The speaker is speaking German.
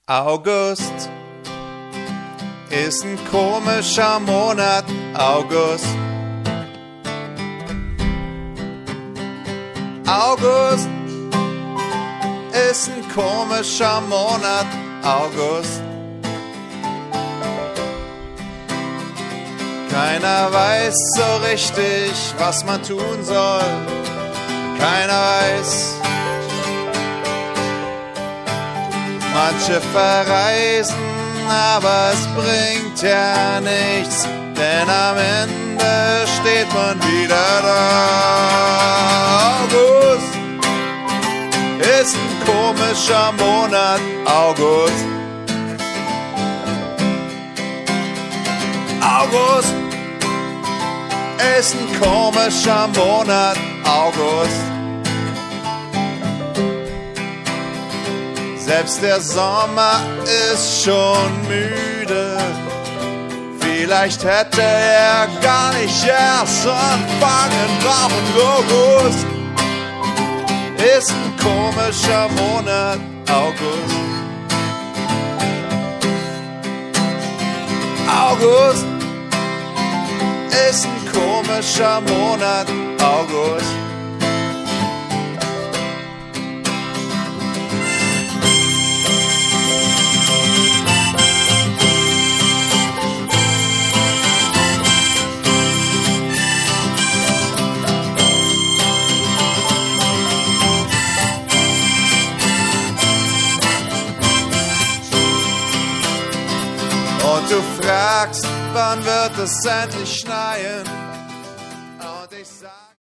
August ist ein komischer Monat, August. August ist ein komischer Monat, August. Keiner weiß so richtig, was man tun soll. Keiner weiß. Manche verreisen, aber es bringt ja nichts, denn am Ende steht man wieder da. August ist ein komischer Monat, August. August ist ein komischer Monat, August. Selbst der Sommer ist schon müde. Vielleicht hätte er gar nicht erst anfangen brauchen. August ist ein komischer Monat, August. August ist ein komischer Monat, August. Und du fragst, wann wird es endlich schneien?